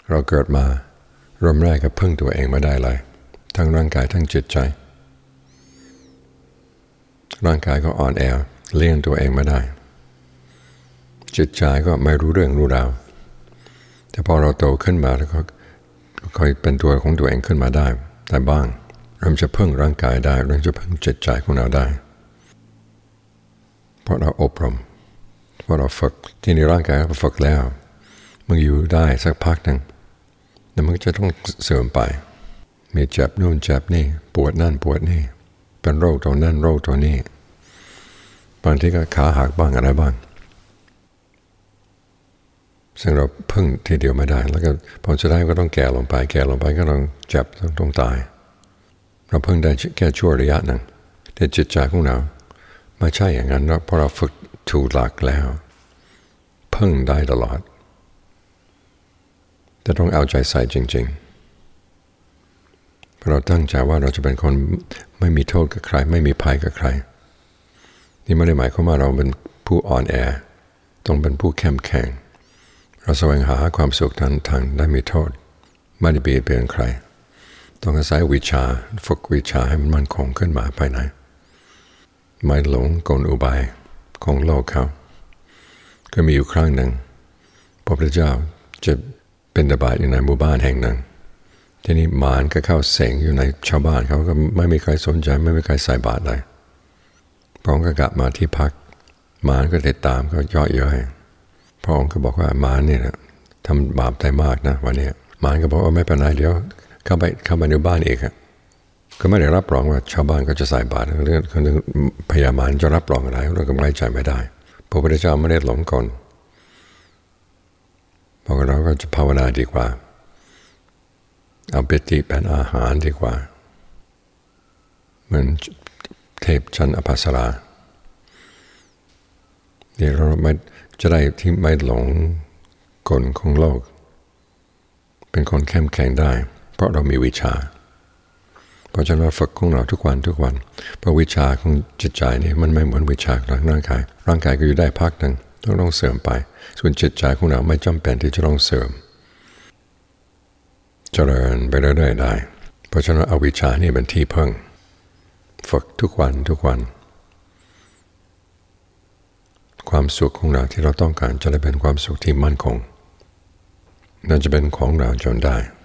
เราเกิดมาเริ่มแรกก็พึ่งตัวเองไม่ได้เลยทั้งร่างกายทั้งจิตใจร่างกายก็อ่อนแอเลี้ยงตัวเองไม่ได้จิตใจก็ไม่รู้เรื่องรู้ราวแต่พอเราโตขึ้นมาแล้วก็ค่อยเป็นตัวของตัวเองขึ้นมาได้บ้างเริ่มจะพึ่งร่างกายได้เริ่มจะพึ่งจิตใจของเราได้เพราะเราอบรมเพราะเราฝึกที่ในร่างกายเราฝึกแล้วมันอยู่ได้สักพักหนึ่งแล้วมันจะต้องเสื่อมไปมีเจ็บนู่นเจ็บนี่ปวดนั่นปวดนี่เป็นโรคตัวนั่นโรคตัวนี้บางทีก็ขาหักบ้างอะไรบ้างซึ่งเราพึ่งทีเดียวไม่ได้แล้วก็พอจะได้ก็ต้องแก่ลงไปก็ต้องเจ็บต้องตายเราพึ่งได้แค่ชั่วระยะหนึ่งแต่จิตใจของเราไม่ใช่อย่างนั้นเพราะเราฝึกถูกหลักแล้วพึ่งได้ตลอดแต่ต้องเอาใจใส่จริงๆเราตั้งใจว่าเราจะเป็นคนไม่มีโทษกับใครไม่มีภัยกับใครนี่ไม่ได้หมายความว่าเราเป็นผู้อ่อนแอต้องเป็นผู้เข้มแข็งเราแสวงหาความสุขทางได้มีโทษไม่ได้เบียดเบียนใครต้องอาศัยวิชาฝึกวิชาให้มันมั่นคงขึ้นมาภายในไม่หลงกลอุบายของโลกเขาก็มีอยู่ครั้งหนึ่งพระพุทธเจ้าจะเป็นบิณฑบาตอยู่ในหมู่บ้านแห่งหนึ่งทีนี้มารก็เข้าเสงอยู่ในชาวบ้านเขาก็ไม่มีใครสนใจไม่มีใครใส่บาตรเลยพระองค์ก็กลับมาที่พักมารก็ติดตามก็ย่อเย้ยพระองค์ก็บอกว่ามารเนี่ยทำบาปได้มากนะวันนี้มารก็บอกว่าไม่เป็นไรเดี๋ยวเข้าไปในบ้านอีกก็ไม่ได้รับรองว่าชาวบ้านก็จะใส่บาตรเรื่องพยามารจะรับรองอะไรเราก็ไว้ใจไม่ได้พระพุทธเจ้าไม่ได้หลงกลบอกเราก็จะภาวนาดีกว่าเอาปิติเป็นอาหารดีกว่าเหมือนเทพชั้นอภัสราเดี๋ยวเราไม่จะได้ที่ไม่หลงกลของโลกเป็นคนเข้มแข็งได้เพราะเรามีวิชาเพราะฉะนั้นเราฝึกของเราทุกวันเพราะวิชาของจิตใจนี่มันไม่เหมือนวิชาของร่างกายก็อยู่ได้พักหนึ่งต้องเสื่อมไปส่วนจิตใจของเราไม่จำเป็นที่จะต้องเสื่อมเจริญไปเรื่อยๆได้เพราะฉะนั้นเอาวิชานี่เป็นที่พึ่งฝึกทุกวันความสุขของเราที่เราต้องการจะได้เป็นความสุขที่มั่นคงนั่นจะเป็นของเราจนได้